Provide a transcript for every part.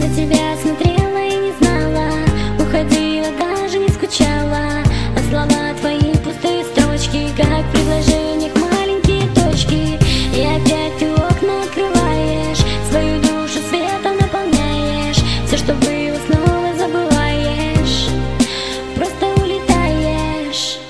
тебя смотрела и не знала, уходила, даже не скучала. А слова твои пустые строчки, как в предложениях маленькие точки. И опять ты окна открываешь, свою душу светом наполняешь. Все, что было, снова забываешь, просто улетаешь.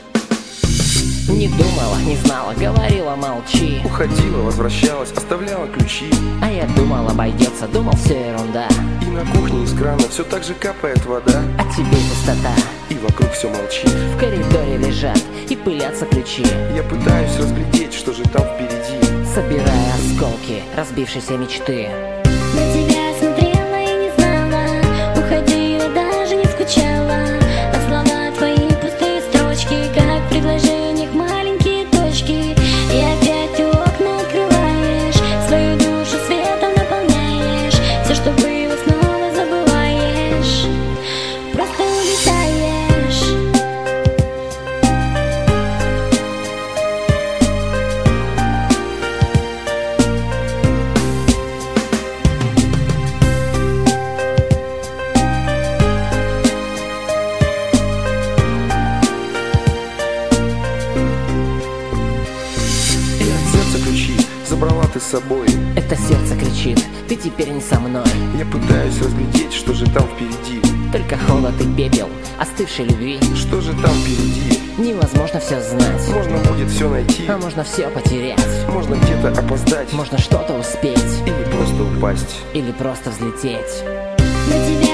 Не думала, не знала, говорила молчи. Уходила, возвращалась, оставляла ключи. А я думал, обойдется, думал, все ерунда. И на кухне из крана все так же капает вода. А тебе пустота. И вокруг все молчит. В коридоре лежат и пылятся ключи. Я пытаюсь разглядеть, что же там впереди, собирая осколки разбившейся мечты. На тебя смотрела и не знала, уходила, даже не скучала. А слова твои пустые строчки, как в предложениях маленькие точки. И опять ты окна открываешь, свою душу светом наполняешь. Все, что было, снова забываешь, просто улетаешь. забрала ты с собой. Это сердце кричит, ты теперь не со мной. Я пытаюсь разглядеть, что же там впереди, только холод и пепел остывшей любви. что же там впереди. Невозможно все знать, Можно будет все найти, а можно все потерять. можно где-то опоздать, Можно что-то успеть, или просто упасть. или просто взлететь. На тебя